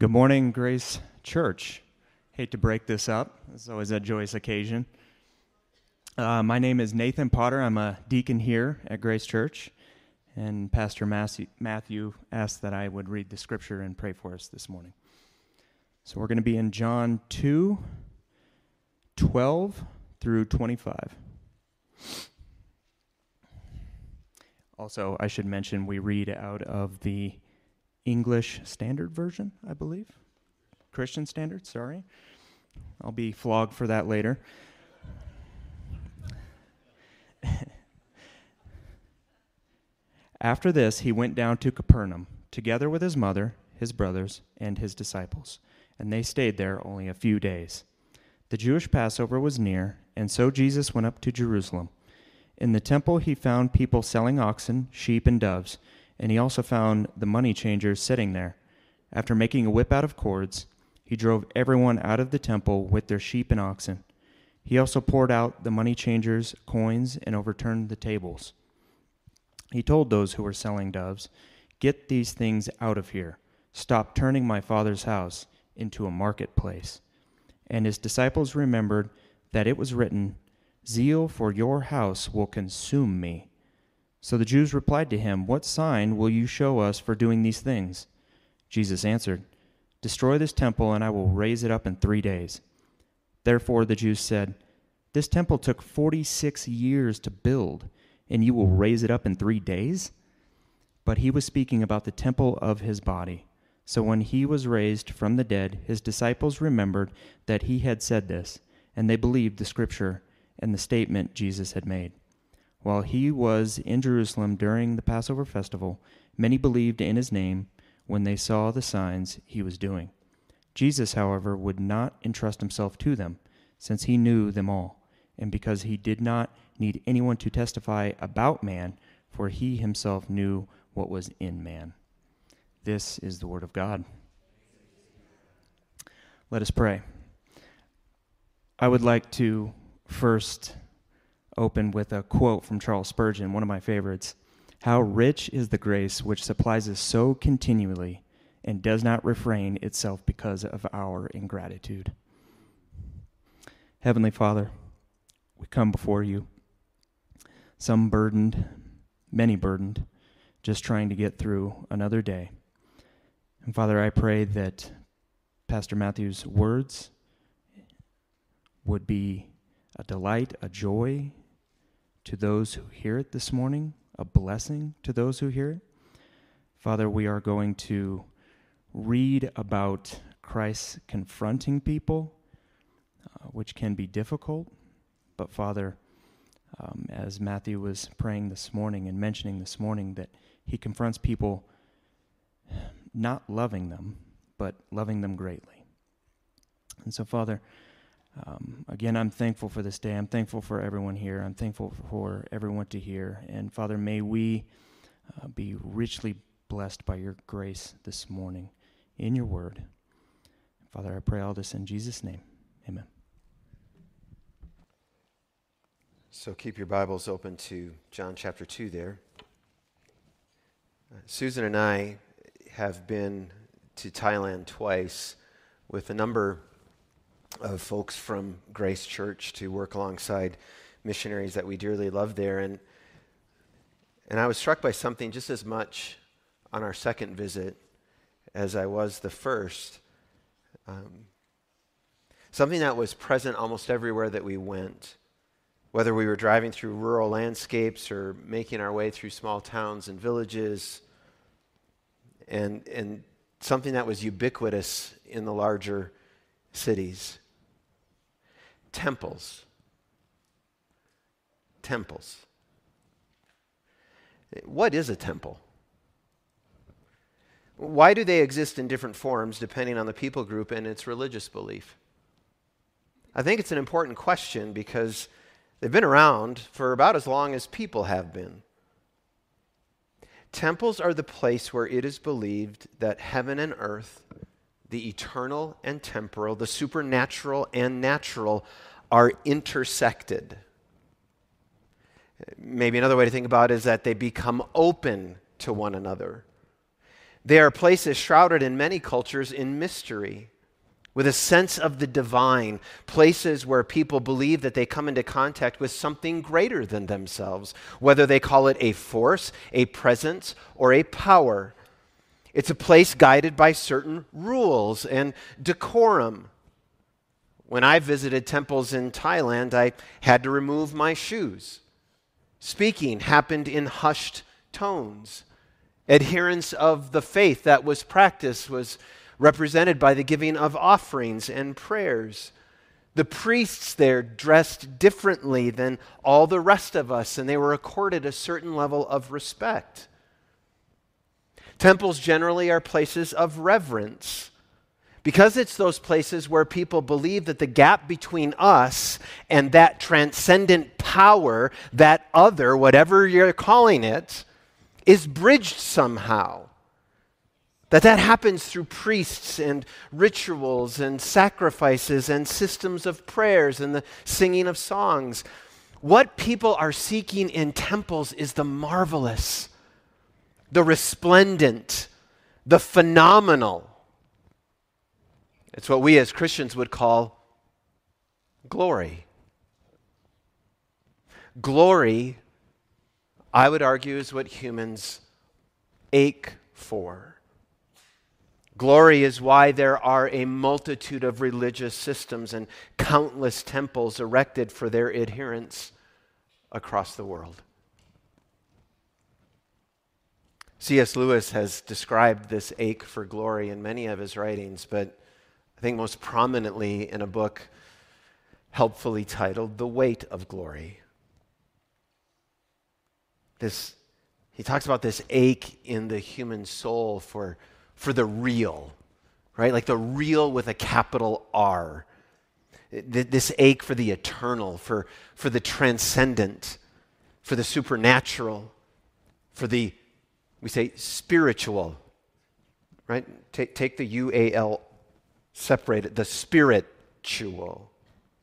Good morning, Grace Church. Hate to break this up. It's always a joyous occasion. My name is Nathan Potter. I'm a deacon here at Grace Church, and Pastor Matthew asked that I would read the scripture and pray for us this morning. So we're going to be in John 2:12 through 25. Also, I should mention we read out of the English Standard Version, I believe. Christian Standard, sorry. I'll be flogged for that later. After this, he went down to Capernaum, together with his mother, his brothers, and his disciples, and they stayed there only a few days. The Jewish Passover was near, and so Jesus went up to Jerusalem. In the temple he found people selling oxen, sheep, and doves, and he also found the money changers sitting there. After making a whip out of cords, he drove everyone out of the temple with their sheep and oxen. He also poured out the money changers' coins and overturned the tables. He told those who were selling doves, "Get these things out of here. Stop turning my Father's house into a marketplace." And his disciples remembered that it was written, "Zeal for your house will consume me." So the Jews replied to him, "What sign will you show us for doing these things?" Jesus answered, "Destroy this temple, and I will raise it up in 3 days." Therefore the Jews said, "This temple took 46 years to build, and you will raise it up in 3 days?" But he was speaking about the temple of his body. So when he was raised from the dead, his disciples remembered that he had said this, and they believed the scripture and the statement Jesus had made. While he was in Jerusalem during the Passover festival, many believed in his name when they saw the signs he was doing. Jesus, however, would not entrust himself to them, since he knew them all, and because he did not need anyone to testify about man, for he himself knew what was in man. This is the word of God. Let us pray. I would like to first open with a quote from Charles Spurgeon, one of my favorites. "How rich is the grace which supplies us so continually and does not refrain itself because of our ingratitude." Heavenly Father, we come before you, some burdened, many burdened, just trying to get through another day. And Father, I pray that Pastor Matthew's words would be a delight, a joy to those who hear it this morning, a blessing to those who hear it. Father, we are going to read about Christ confronting people, which can be difficult. But Father, as Matthew was praying this morning and mentioning this morning, that he confronts people not loving them, but loving them greatly. And so, Father, again, I'm thankful for this day. I'm thankful for everyone here. I'm thankful for everyone to hear. And Father, may we be richly blessed by your grace this morning in your word. Father, I pray all this in Jesus' name. Amen. So keep your Bibles open to John chapter 2 there. Susan and I have been to Thailand twice with a number of folks from Grace Church to work alongside missionaries that we dearly love there. And I was struck by something just as much on our second visit as I was the first. Something that was present almost everywhere that we went, whether we were driving through rural landscapes or making our way through small towns and villages, and something that was ubiquitous in the larger cities. Temples. Temples. What is a temple? Why do they exist in different forms depending on the people group and its religious belief? I think it's an important question because they've been around for about as long as people have been. Temples are the place where it is believed that heaven and earth, the eternal and temporal, the supernatural and natural, are intersected. Maybe another way to think about it is that they become open to one another. They are places shrouded in many cultures in mystery, with a sense of the divine, places where people believe that they come into contact with something greater than themselves, whether they call it a force, a presence, or a power. It's a place guided by certain rules and decorum. When I visited temples in Thailand, I had to remove my shoes. Speaking happened in hushed tones. Adherence of the faith that was practiced was represented by the giving of offerings and prayers. The priests there dressed differently than all the rest of us, and they were accorded a certain level of respect. Temples generally are places of reverence, because it's those places where people believe that the gap between us and that transcendent power, that other, whatever you're calling it, is bridged somehow. That happens through priests and rituals and sacrifices and systems of prayers and the singing of songs. What people are seeking in temples is the marvelous, the resplendent, the phenomenal. It's what we as Christians would call glory. Glory, I would argue, is what humans ache for. Glory is why there are a multitude of religious systems and countless temples erected for their adherents across the world. C.S. Lewis has described this ache for glory in many of his writings, but I think most prominently in a book helpfully titled The Weight of Glory. He talks about this ache in the human soul for the real, right? Like the real with a capital R. This ache for the eternal, for the transcendent, for the supernatural, for the, we say, spiritual, right? Take the U-A-L, separate it, the spiritual.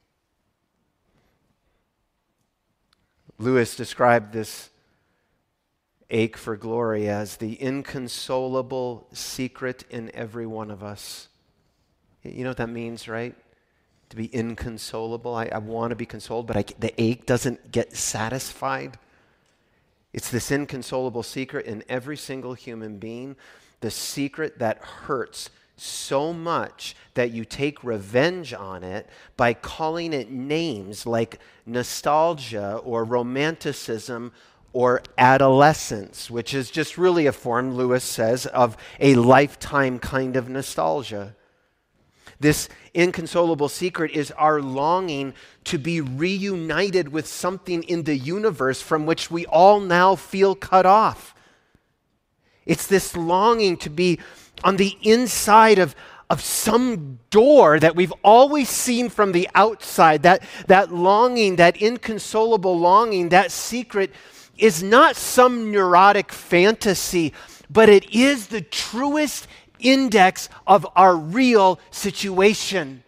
Lewis described this ache for glory as the inconsolable secret in every one of us. You know what that means, right? To be inconsolable. I want to be consoled, but the ache doesn't get satisfied. It's this inconsolable secret in every single human being, the secret that hurts so much that you take revenge on it by calling it names like nostalgia or romanticism or adolescence, which is just really a form, Lewis says, of a lifetime kind of nostalgia. This inconsolable secret is our longing to be reunited with something in the universe from which we all now feel cut off. It's this longing to be on the inside of some door that we've always seen from the outside. That longing, that inconsolable longing, that secret is not some neurotic fantasy, but it is the truest index of our real situation.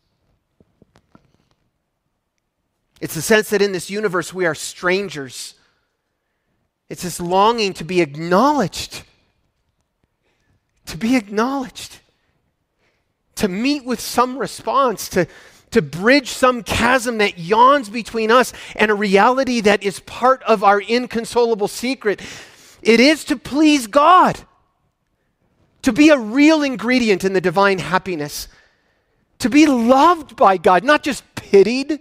It's the sense that in this universe we are strangers. It's this longing to be acknowledged. To be acknowledged. To meet with some response, to bridge some chasm that yawns between us and a reality that is part of our inconsolable secret. It is to please God, to be a real ingredient in the divine happiness, to be loved by God, not just pitied,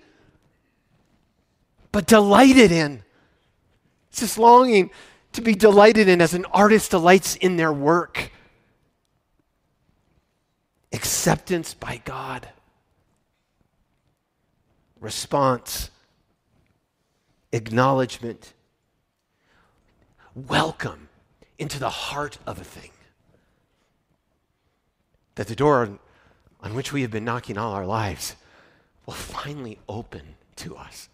but delighted in. It's this longing to be delighted in as an artist delights in their work. Acceptance by God. Response, acknowledgement, welcome into the heart of a thing. That the door on which we have been knocking all our lives will finally open to us.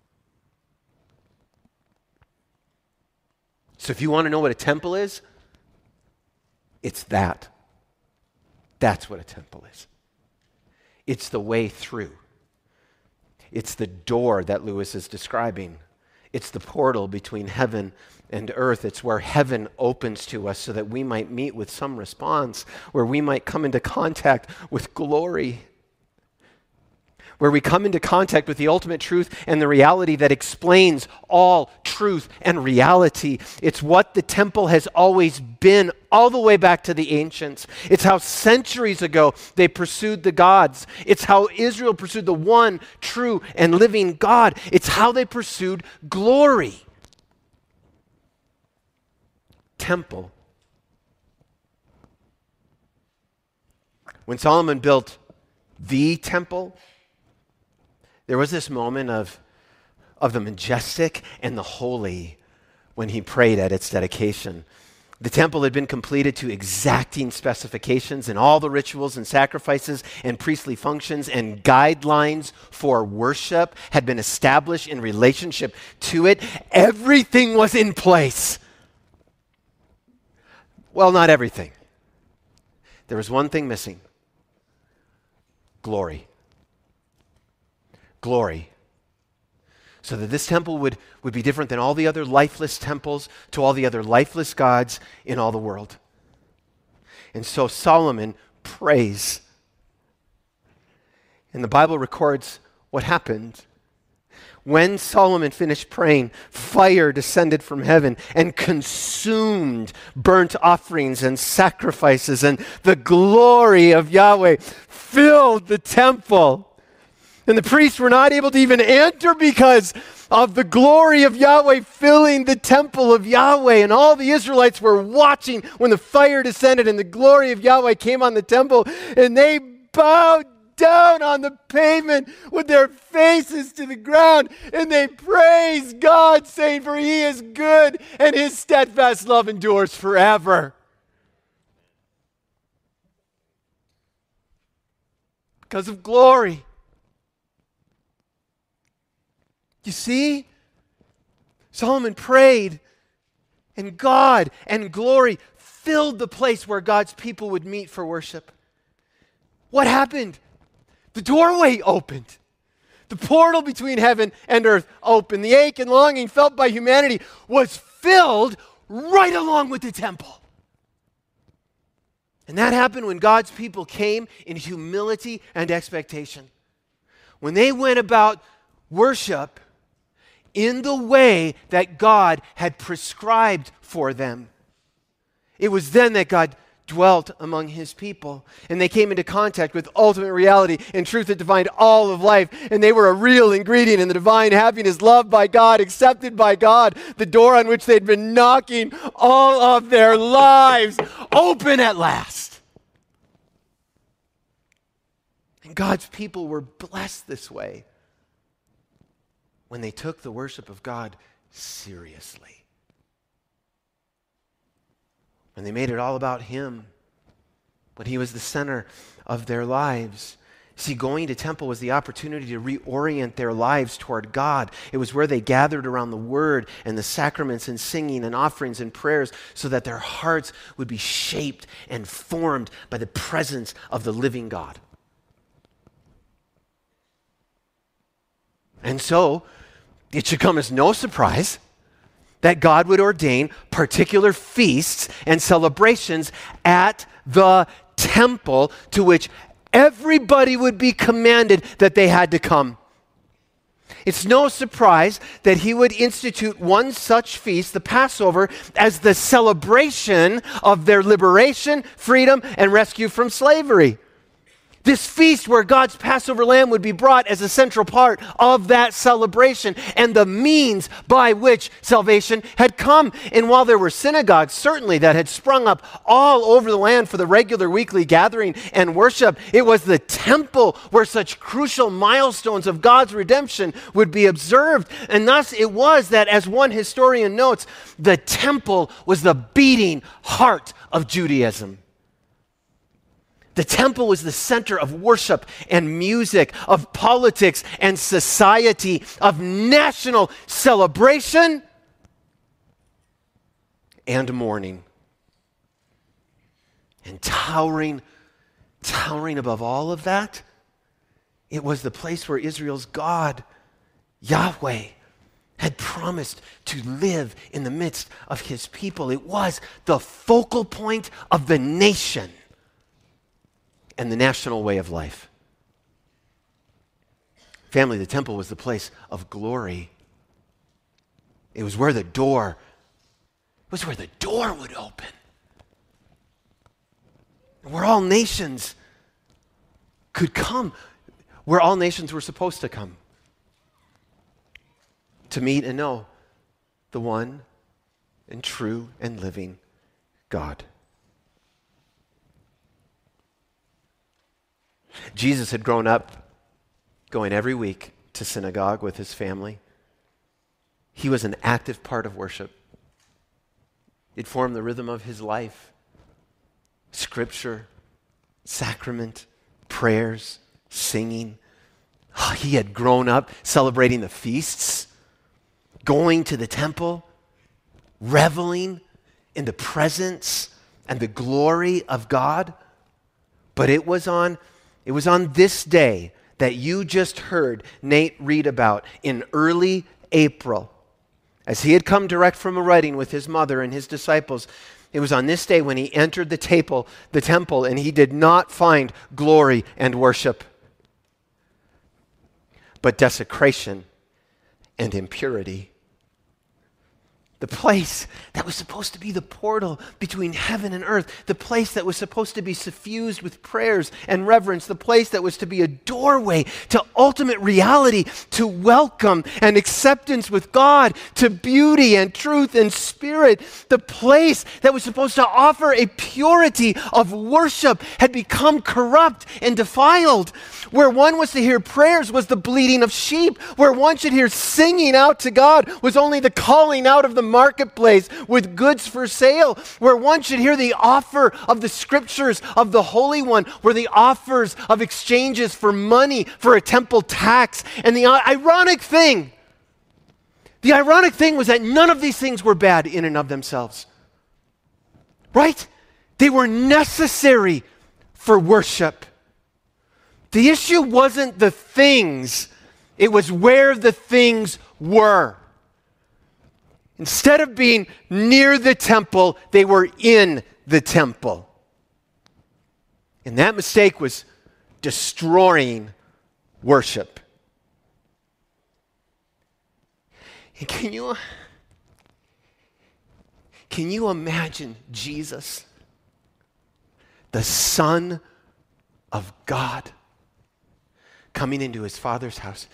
So if you want to know what a temple is, it's that. That's what a temple is. It's the way through. It's the door that Lewis is describing. It's the portal between heaven and earth. It's where heaven opens to us so that we might meet with some response, where we might come into contact with glory, where we come into contact with the ultimate truth and the reality that explains all truth and reality. It's what the temple has always been, all the way back to the ancients. It's how centuries ago they pursued the gods. It's how Israel pursued the one true and living God. It's how they pursued glory. Temple. When Solomon built the temple, there was this moment of the majestic and the holy when he prayed at its dedication. The temple had been completed to exacting specifications, and all the rituals and sacrifices and priestly functions and guidelines for worship had been established in relationship to it. Everything was in place. Well, not everything. There was one thing missing: glory. Glory. So that this temple would be different than all the other lifeless temples to all the other lifeless gods in all the world. And so Solomon prays. And the Bible records what happened. When Solomon finished praying, fire descended from heaven and consumed burnt offerings and sacrifices, and the glory of Yahweh filled the temple. And the priests were not able to even enter because of the glory of Yahweh filling the temple of Yahweh. And all the Israelites were watching when the fire descended and the glory of Yahweh came on the temple. And they bowed down on the pavement with their faces to the ground. And they praised God, saying, "For he is good and his steadfast love endures forever." Because of glory. You see? Solomon prayed, and God and glory filled the place where God's people would meet for worship. What happened? The doorway opened. The portal between heaven and earth opened. The ache and longing felt by humanity was filled right along with the temple. And that happened when God's people came in humility and expectation. When they went about worship in the way that God had prescribed for them. It was then that God dwelt among his people, and they came into contact with ultimate reality and truth that defined all of life, and they were a real ingredient in the divine happiness, loved by God, accepted by God, the door on which they'd been knocking all of their lives open at last. And God's people were blessed this way when they took the worship of God seriously. When they made it all about him, when he was the center of their lives. See, going to temple was the opportunity to reorient their lives toward God. It was where they gathered around the word and the sacraments and singing and offerings and prayers so that their hearts would be shaped and formed by the presence of the living God. And so, it should come as no surprise that God would ordain particular feasts and celebrations at the temple to which everybody would be commanded that they had to come. It's no surprise that he would institute one such feast, the Passover, as the celebration of their liberation, freedom, and rescue from slavery. This feast where God's Passover lamb would be brought as a central part of that celebration and the means by which salvation had come. And while there were synagogues, certainly, that had sprung up all over the land for the regular weekly gathering and worship, it was the temple where such crucial milestones of God's redemption would be observed. And thus it was that, as one historian notes, the temple was the beating heart of Judaism. The temple was the center of worship and music, of politics and society, of national celebration and mourning. And towering above all of that, it was the place where Israel's God, Yahweh, had promised to live in the midst of his people. It was the focal point of the nation and the national way of life. Family, the temple was the place of glory. It was where the door would open. Where all nations could come, where all nations were supposed to come to meet and know the one and true and living God. Jesus had grown up going every week to synagogue with his family. He was an active part of worship. It formed the rhythm of his life. Scripture, sacrament, prayers, singing. He had grown up celebrating the feasts, going to the temple, reveling in the presence and the glory of God. But it was on this day that you just heard Nate read about in early April, as he had come direct from a wedding with his mother and his disciples. It was on this day when he entered the temple, and he did not find glory and worship, but desecration and impurity. The place that was supposed to be the portal between heaven and earth, the place that was supposed to be suffused with prayers and reverence, the place that was to be a doorway to ultimate reality, to welcome and acceptance with God, to beauty and truth and spirit, the place that was supposed to offer a purity of worship had become corrupt and defiled. Where one was to hear prayers was the bleating of sheep. Where one should hear singing out to God was only the calling out of the marketplace with goods for sale. Where one should hear the offer of the scriptures of the Holy One were the offers of exchanges for money for a temple tax. And the ironic thing was that none of these things were bad in and of themselves. Right? They were necessary for worship. The issue wasn't the things, it was where the things were. Instead of being near the temple, they were in the temple. And that mistake was destroying worship. And can you imagine Jesus, the Son of God, coming into his Father's house,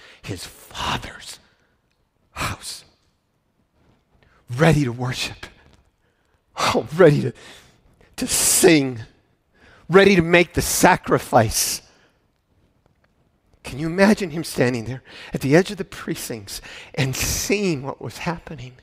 ready to worship, ready to sing, ready to make the sacrifice. Can you imagine him standing there at the edge of the precincts and seeing what was happening?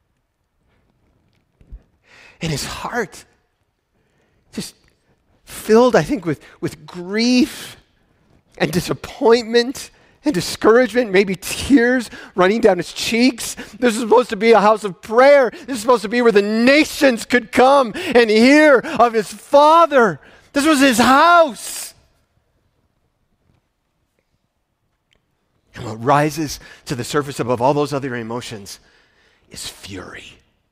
And his heart just filled, I think, with grief and disappointment and discouragement, maybe tears running down his cheeks. This is supposed to be a house of prayer. This is supposed to be where the nations could come and hear of his Father. This was his house. And what rises to the surface above all those other emotions is fury.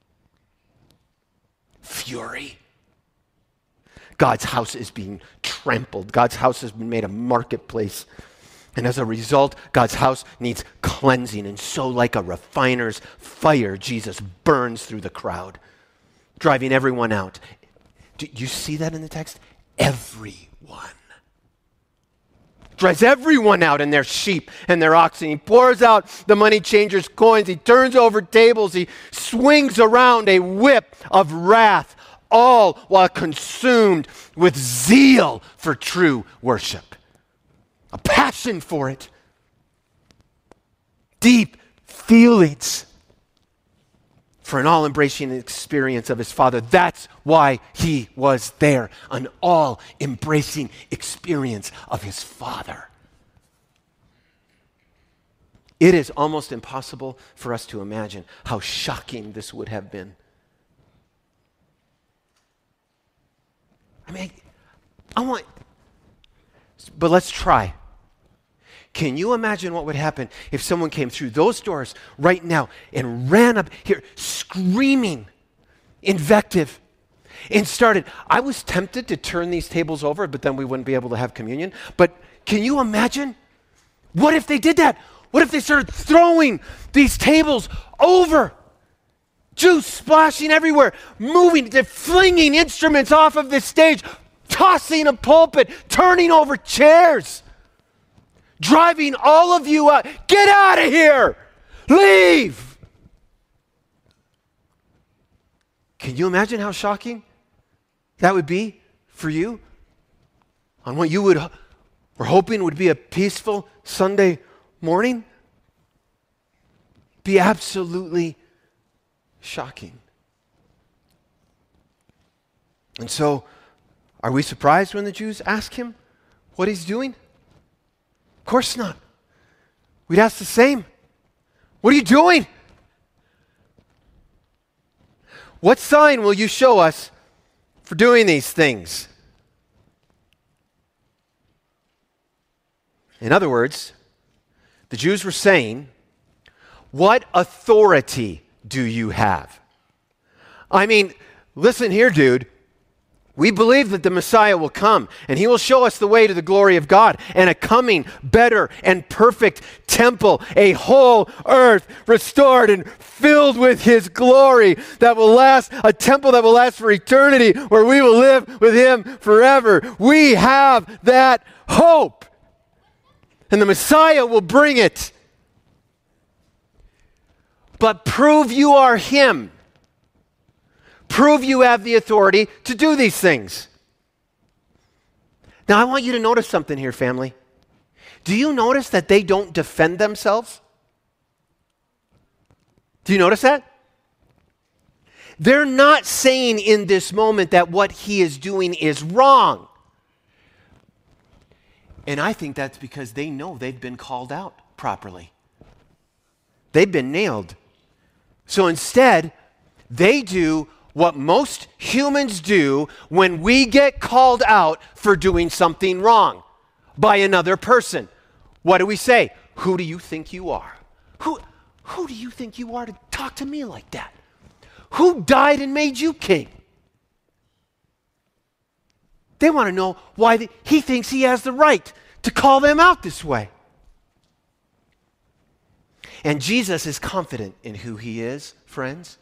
Fury. God's house is being trampled. God's house has been made a marketplace. And as a result, God's house needs cleansing. And so like a refiner's fire, Jesus burns through the crowd, driving everyone out. Do you see that in the text? Everyone. Drives everyone out and their sheep and their oxen. He pours out the money changers' coins. He turns over tables. He swings around a whip of wrath, all while consumed with zeal for true worship. A passion for it. Deep feelings for an all-embracing experience of his Father. That's why he was there. An all-embracing experience of his Father. It is almost impossible for us to imagine how shocking this would have been. But let's try. Can you imagine what would happen if someone came through those doors right now and ran up here screaming invective and started? I was tempted to turn these tables over, but then we wouldn't be able to have communion. But can you imagine? What if they did that? What if they started throwing these tables over? Juice splashing everywhere, moving, they're flinging instruments off of this stage, tossing a pulpit, turning over chairs, driving all of you out. Get out of here! Leave! Can you imagine how shocking that would be for you? On what you were hoping would be a peaceful Sunday morning? Be absolutely shocking. And so, are we surprised when the Jews ask him what he's doing? Of course not. We'd ask the same. What are you doing? What sign will you show us for doing these things? In other words, the Jews were saying, what authority do you have? I mean, listen here, dude. We believe that the Messiah will come and he will show us the way to the glory of God and a coming, better, and perfect temple, a whole earth restored and filled with his glory that will last, a temple that will last for eternity where we will live with him forever. We have that hope. And the Messiah will bring it. But prove you are him. Prove you have the authority to do these things. Now, I want you to notice something here, family. Do you notice that they don't defend themselves? Do you notice that? They're not saying in this moment that what he is doing is wrong. And I think that's because they know they've been called out properly. They've been nailed. So instead, they do what most humans do when we get called out for doing something wrong by another person. What do we say? Who do you think you are? Who do you think you are to talk to me like that? Who died and made you king? They want to know why he thinks he has the right to call them out this way. And Jesus is confident in who he is, friends.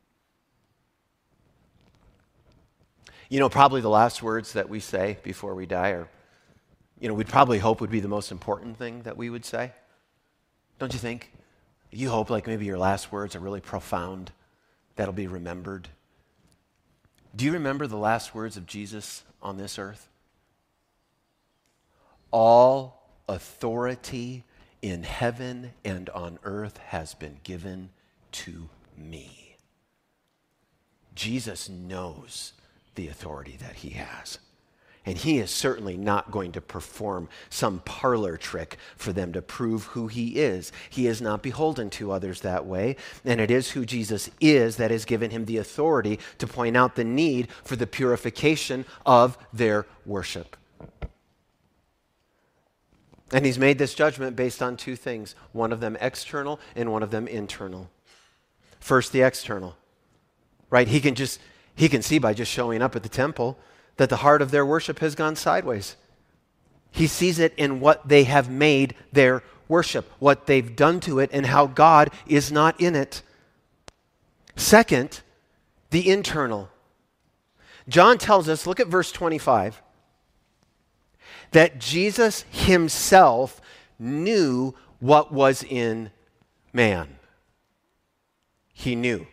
You know, probably the last words that we say before we die are, we'd probably hope would be the most important thing that we would say. Don't you think? You hope like maybe your last words are really profound, that'll be remembered. Do you remember the last words of Jesus on this earth? All authority in heaven and on earth has been given to me. Jesus knows the authority that he has. And he is certainly not going to perform some parlor trick for them to prove who he is. He is not beholden to others that way. And it is who Jesus is that has given him the authority to point out the need for the purification of their worship. And he's made this judgment based on two things, one of them external and one of them internal. First, the external, right? He can see by just showing up at the temple that the heart of their worship has gone sideways. He sees it in what they have made their worship, what they've done to it, and how God is not in it. Second, the internal. John tells us, look at verse 25, that Jesus himself knew what was in man. He knew.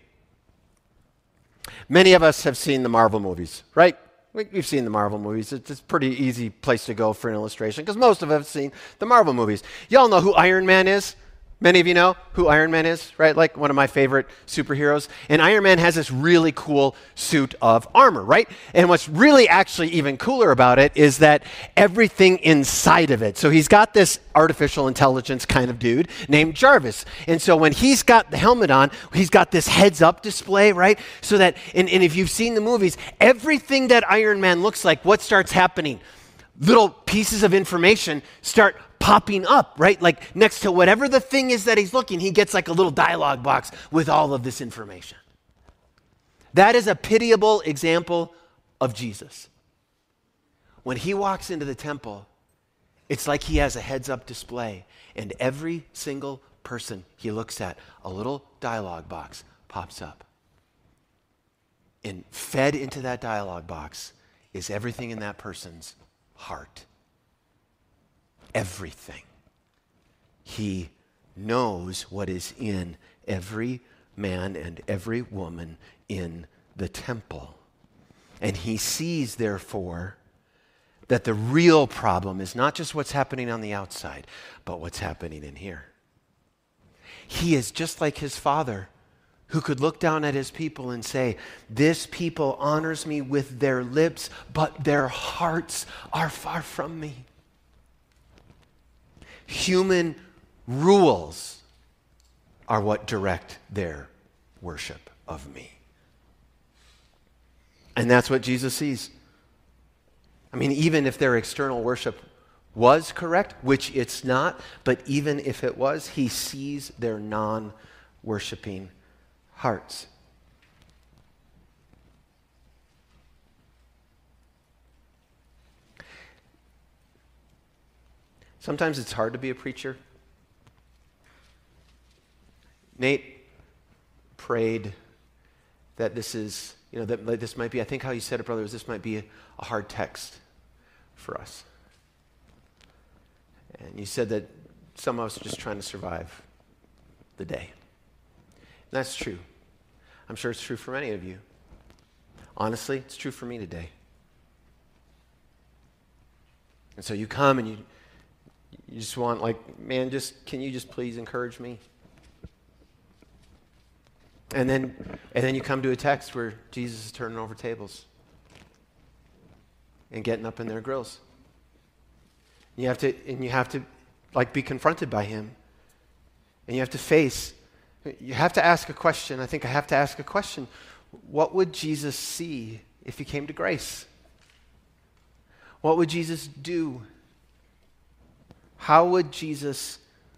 Many of us have seen the Marvel movies, right? We've seen the Marvel movies. It's a pretty easy place to go for an illustration because most of us have seen the Marvel movies. Y'all know who Iron Man is? Many of you know who Iron Man is, right? Like one of my favorite superheroes. And Iron Man has this really cool suit of armor, right? And what's really actually even cooler about it is that everything inside of it. So he's got this artificial intelligence kind of dude named Jarvis. And so when he's got the helmet on, he's got this heads-up display, right? So that, and if you've seen the movies, everything that Iron Man looks like, what starts happening? Little pieces of information start popping up, right? Like next to whatever the thing is that he's looking, he gets like a little dialogue box with all of this information. That is a pitiable example of Jesus. When he walks into the temple, it's like he has a heads-up display, and every single person he looks at, a little dialogue box pops up. And fed into that dialogue box is everything in that person's heart. Everything. He knows what is in every man and every woman in the temple. And he sees, therefore, that the real problem is not just what's happening on the outside, but what's happening in here. He is just like his Father, who could look down at his people and say, this people honors me with their lips, but their hearts are far from me. Human rules are what direct their worship of me. And that's what Jesus sees. I mean, even if their external worship was correct, which it's not, but even if it was, he sees their non-worshiping hearts. Sometimes it's hard to be a preacher. Nate prayed that this is, that this might be, I think how you said it, brother, was this might be a hard text for us. And you said that some of us are just trying to survive the day. And that's true. I'm sure it's true for many of you. Honestly, it's true for me today. And so you come and you just want, like, man, can you just please encourage me? And then you come to a text where Jesus is turning over tables and getting up in their grills. You have to like be confronted by him. And you have to ask a question. I think I have to ask a question. What would Jesus see if he came to Grace? What would Jesus do? How would Jesus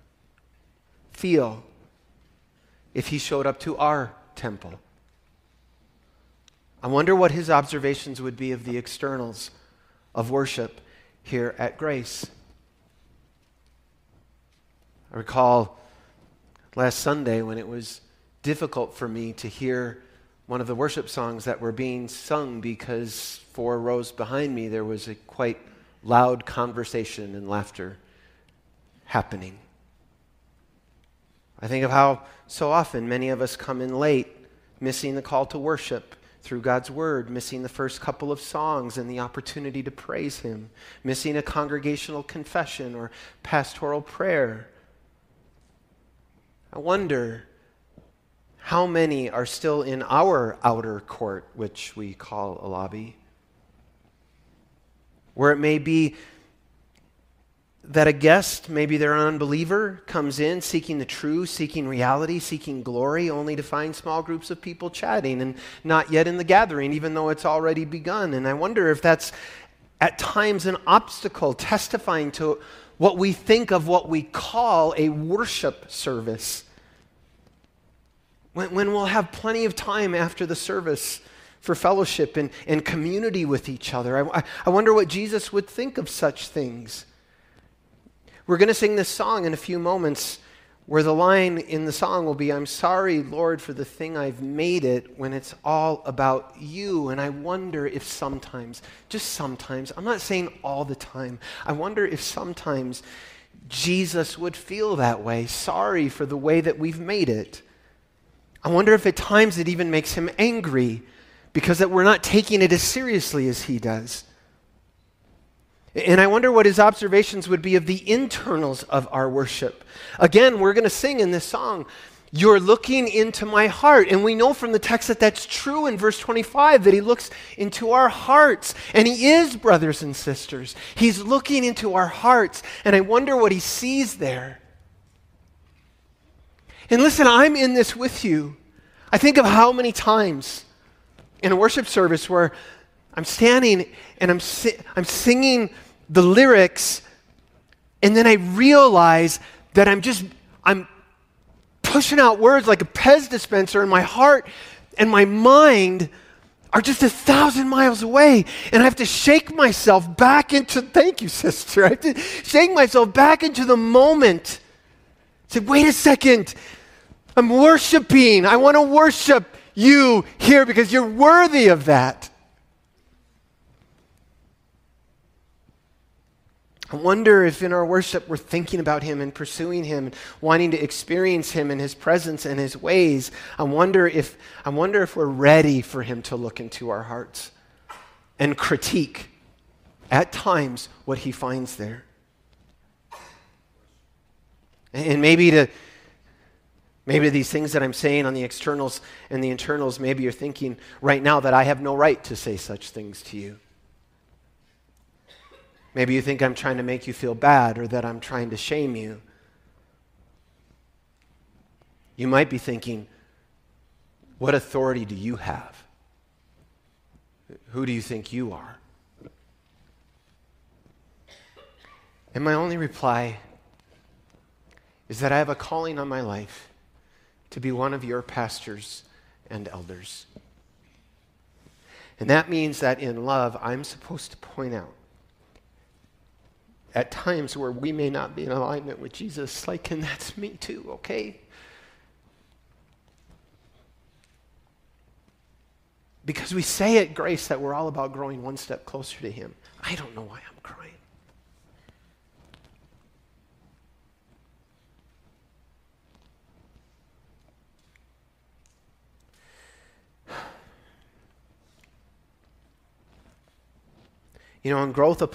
feel if he showed up to our temple? I wonder what his observations would be of the externals of worship here at Grace. I recall last Sunday when it was difficult for me to hear one of the worship songs that were being sung because 4 rows behind me there was a quite loud conversation and laughter happening. I think of how so often many of us come in late, missing the call to worship through God's word, missing the first couple of songs and the opportunity to praise him, missing a congregational confession or pastoral prayer. I wonder how many are still in our outer court, which we call a lobby, where it may be that a guest, maybe they're an unbeliever, comes in seeking the truth, seeking reality, seeking glory, only to find small groups of people chatting and not yet in the gathering, even though it's already begun. And I wonder if that's at times an obstacle, testifying to what we think of what we call a worship service. When we'll have plenty of time after the service for fellowship and community with each other. I wonder what Jesus would think of such things. We're going to sing this song in a few moments where the line in the song will be, I'm sorry, Lord, for the thing I've made it, when it's all about you. And I wonder if sometimes, just sometimes, I'm not saying all the time, I wonder if sometimes Jesus would feel that way, sorry for the way that we've made it. I wonder if at times it even makes him angry because that we're not taking it as seriously as he does. And I wonder what his observations would be of the internals of our worship. Again, we're going to sing in this song, you're looking into my heart. And we know from the text that that's true in verse 25, that he looks into our hearts. And he is, brothers and sisters. He's looking into our hearts. And I wonder what he sees there. And listen, I'm in this with you. I think of how many times in a worship service where I'm standing and I'm singing the lyrics And then I realize that I'm pushing out words like a Pez dispenser, and my heart and my mind are just 1,000 miles away. And I have to shake myself back into, thank you, sister. I have to shake myself back into the moment. Say, wait a second. I'm worshiping. I want to worship you here because you're worthy of that. I wonder if in our worship we're thinking about him and pursuing him and wanting to experience him and his presence and his ways. I wonder if we're ready for him to look into our hearts and critique at times what he finds there. And maybe these things that I'm saying on the externals and the internals, maybe you're thinking right now that I have no right to say such things to you. Maybe you think I'm trying to make you feel bad or that I'm trying to shame you. You might be thinking, what authority do you have? Who do you think you are? And my only reply is that I have a calling on my life to be one of your pastors and elders. And that means that in love, I'm supposed to point out at times where we may not be in alignment with Jesus, like, and that's me too, okay? Because we say at Grace that we're all about growing one step closer to him. I don't know why I'm crying. You know, and growth,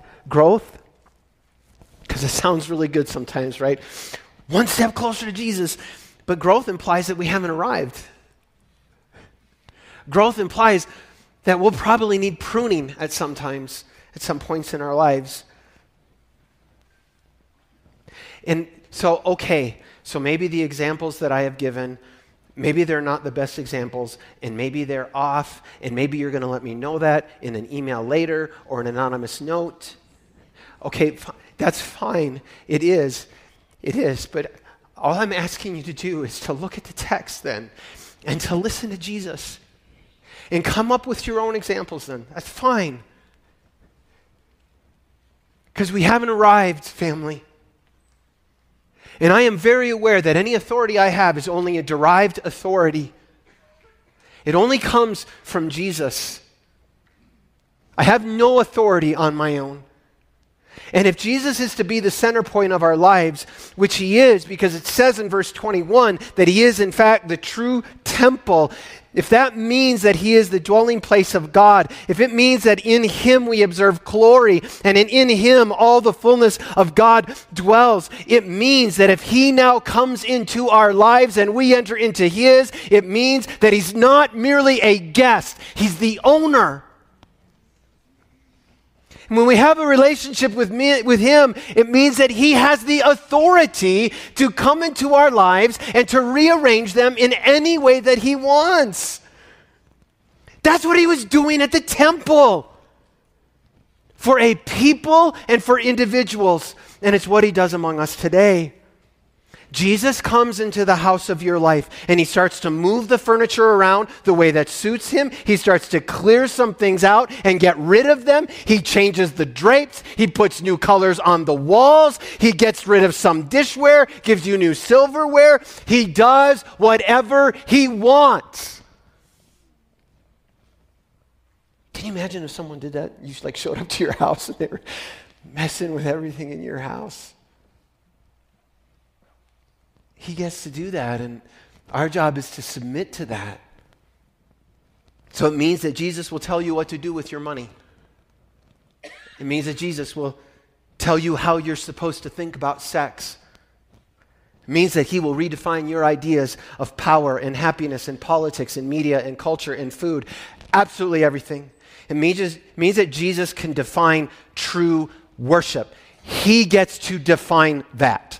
because it sounds really good sometimes, right? One step closer to Jesus. But growth implies that we haven't arrived. Growth implies that we'll probably need pruning at some points in our lives. And so maybe the examples that I have given, maybe they're not the best examples, and maybe they're off, and maybe you're going to let me know that in an email later or an anonymous note. Okay, that's fine. It is. But all I'm asking you to do is to look at the text then and to listen to Jesus and come up with your own examples then. That's fine. Because we haven't arrived, family. And I am very aware that any authority I have is only a derived authority. It only comes from Jesus. I have no authority on my own. And if Jesus is to be the center point of our lives, which he is, because it says in verse 21 that he is in fact the true temple, if that means that he is the dwelling place of God, if it means that in him we observe glory and in him all the fullness of God dwells, it means that if he now comes into our lives and we enter into his, it means that he's not merely a guest, he's the owner. And when we have a relationship with him, it means that he has the authority to come into our lives and to rearrange them in any way that he wants. That's what he was doing at the temple for a people and for individuals. And it's what he does among us today. Jesus comes into the house of your life and he starts to move the furniture around the way that suits him. He starts to clear some things out and get rid of them. He changes the drapes. He puts new colors on the walls. He gets rid of some dishware, gives you new silverware. He does whatever he wants. Can you imagine if someone did that? You showed up to your house and they were messing with everything in your house. He gets to do that, and our job is to submit to that. So it means that Jesus will tell you what to do with your money. It means that Jesus will tell you how you're supposed to think about sex. It means that he will redefine your ideas of power and happiness and politics and media and culture and food. Absolutely everything. It means that Jesus can define true worship. He gets to define that.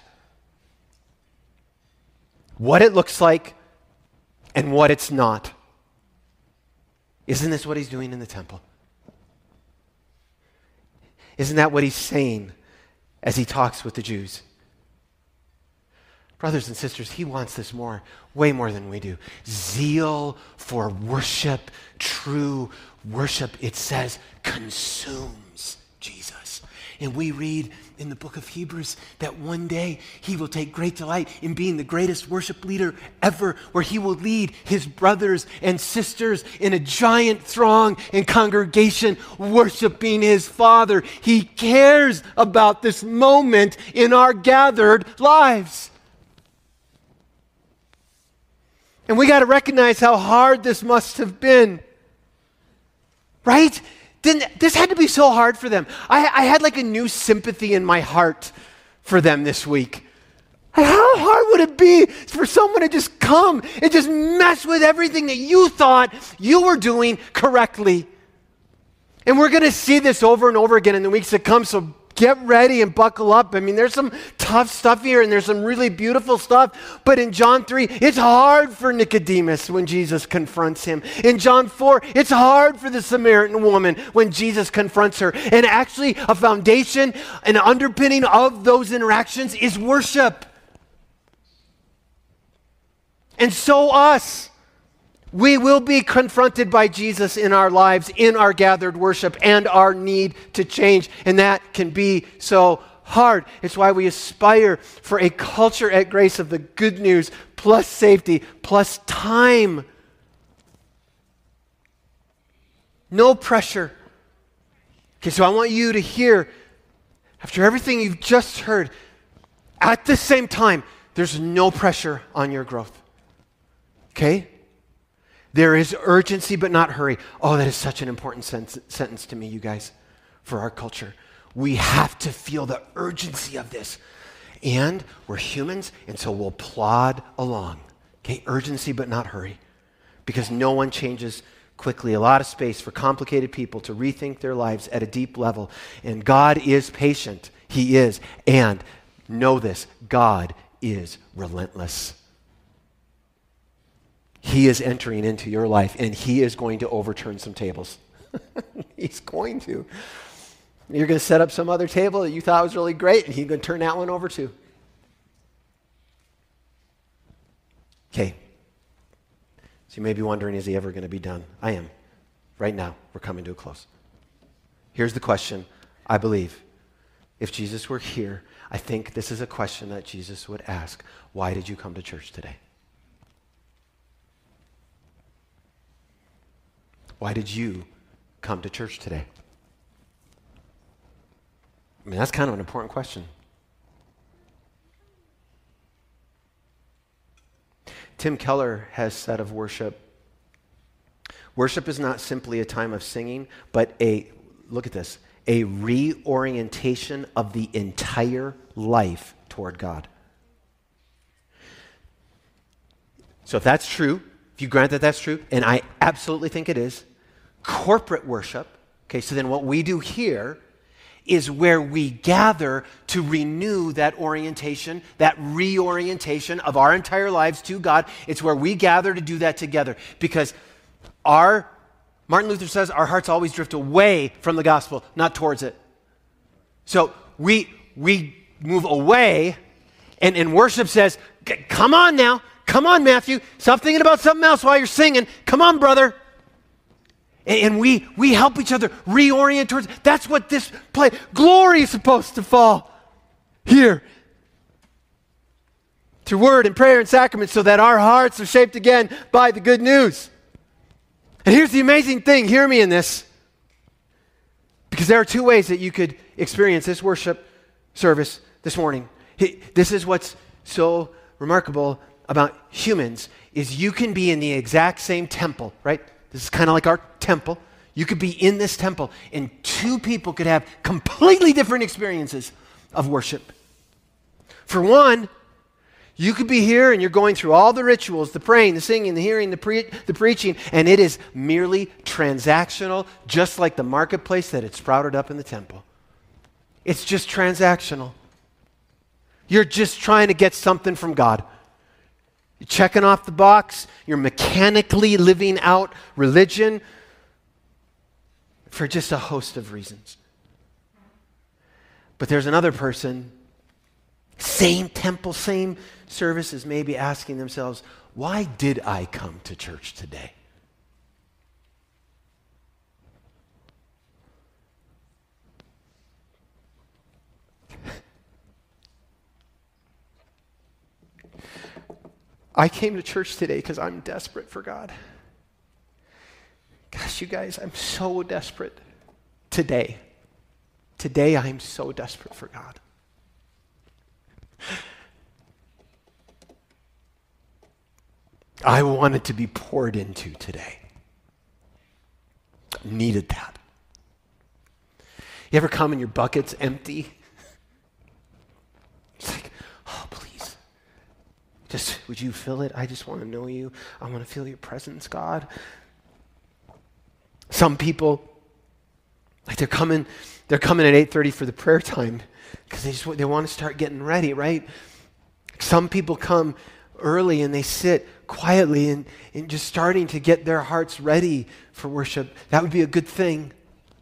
What it looks like and what it's not. Isn't this what he's doing in the temple? Isn't that what he's saying as he talks with the Jews. Brothers and sisters, he wants this way more than we do. Zeal for worship, true worship, it says, consumes Jesus. And we read in the book of Hebrews that one day he will take great delight in being the greatest worship leader ever, where he will lead his brothers and sisters in a giant throng and congregation worshiping his Father. He cares about this moment in our gathered lives. And we got to recognize how hard this must have been. Right? This had to be so hard for them. I had like a new sympathy in my heart for them this week. How hard would it be for someone to just come and just mess with everything that you thought you were doing correctly? And we're going to see this over and over again in the weeks to come, so get ready and buckle up. I mean, there's some tough stuff here and there's some really beautiful stuff. But in John 3, it's hard for Nicodemus when Jesus confronts him. In John 4, it's hard for the Samaritan woman when Jesus confronts her. And actually, a foundation, an underpinning of those interactions is worship. And so us. We will be confronted by Jesus in our lives, in our gathered worship, and our need to change. And that can be so hard. It's why we aspire for a culture at Grace of the good news, plus safety, plus time. No pressure. Okay, so I want you to hear, after everything you've just heard, at the same time, there's no pressure on your growth. Okay? There is urgency but not hurry. Oh, that is such an important sentence to me, you guys, for our culture. We have to feel the urgency of this. And we're humans, and so we'll plod along. Okay, urgency but not hurry. Because no one changes quickly. A lot of space for complicated people to rethink their lives at a deep level. And God is patient. He is. And know this, God is relentless. He is entering into your life, and he is going to overturn some tables. He's going to. You're going to set up some other table that you thought was really great, and he's going to turn that one over too. Okay. So you may be wondering, is he ever going to be done? I am. Right now, we're coming to a close. Here's the question, I believe. If Jesus were here, I think this is a question that Jesus would ask. Why did you come to church today? Why did you come to church today? I mean, that's kind of an important question. Tim Keller has said of worship, worship is not simply a time of singing, but look at this, a reorientation of the entire life toward God. So if that's true, if you grant that that's true, and I absolutely think it is, corporate worship, okay, so then what we do here is where we gather to renew that orientation, that reorientation of our entire lives to God. It's where we gather to do that together because Martin Luther says our hearts always drift away from the gospel, not towards it. So we move away, and worship says, come on now, come on, Matthew, stop thinking about something else while you're singing. Come on, brother. And we help each other reorient towards, that's what this play, glory is supposed to fall here. Through word and prayer and sacrament so that our hearts are shaped again by the good news. And here's the amazing thing, hear me in this. Because there are two ways that you could experience this worship service this morning. This is what's so remarkable about humans, is you can be in the exact same temple, right? This is kind of like our temple. You could be in this temple, and two people could have completely different experiences of worship. For one, you could be here and you're going through all the rituals, the praying, the singing, the hearing, the preaching, and it is merely transactional, just like the marketplace that had sprouted up in the temple. It's just transactional. You're just trying to get something from God. You're checking off the box. You're mechanically living out religion for just a host of reasons. But there's another person, same temple, same service, is maybe asking themselves, why did I come to church today? I came to church today because I'm desperate for God. Gosh, you guys, I'm so desperate today. Today, I'm so desperate for God. I wanted to be poured into today. Needed that. You ever come and your bucket's empty? It's like, oh, please. Just, would you fill it? I just want to know you. I want to feel your presence, God. Some people, like they're coming at 8:30 for the prayer time because they want to start getting ready, right? Some people come early and they sit quietly and just starting to get their hearts ready for worship. That would be a good thing.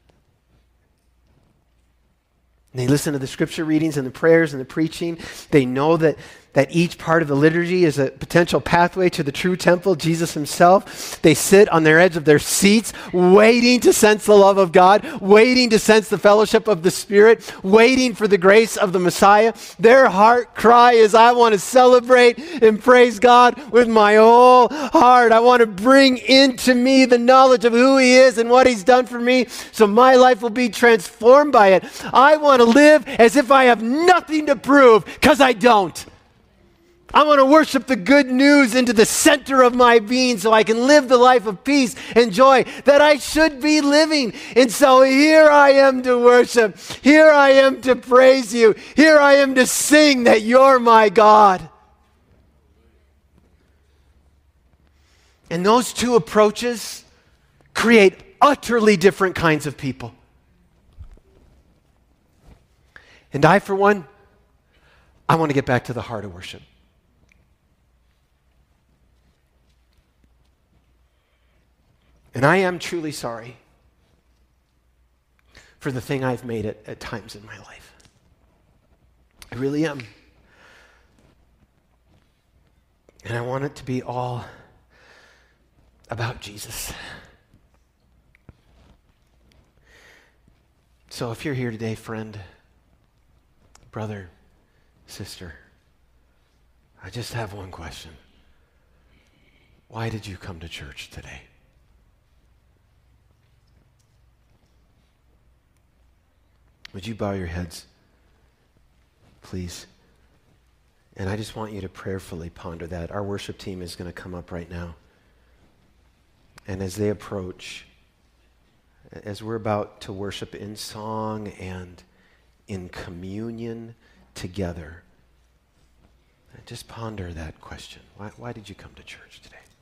And they listen to the scripture readings and the prayers and the preaching. They know that each part of the liturgy is a potential pathway to the true temple, Jesus himself. They sit on their edge of their seats, waiting to sense the love of God, waiting to sense the fellowship of the Spirit, waiting for the grace of the Messiah. Their heart cry is, I want to celebrate and praise God with my whole heart. I want to bring into me the knowledge of who he is and what he's done for me, so my life will be transformed by it. I want to live as if I have nothing to prove, because I don't. I want to worship the good news into the center of my being so I can live the life of peace and joy that I should be living. And so here I am to worship. Here I am to praise you. Here I am to sing that you're my God. And those two approaches create utterly different kinds of people. And I, for one, I want to get back to the heart of worship. And I am truly sorry for the thing I've made it at times in my life. I really am. And I want it to be all about Jesus. So if you're here today, friend, brother, sister, I just have one question. Why did you come to church today? Would you bow your heads, please? And I just want you to prayerfully ponder that. Our worship team is going to come up right now. And as they approach, as we're about to worship in song and in communion together, just ponder that question. Why did you come to church today?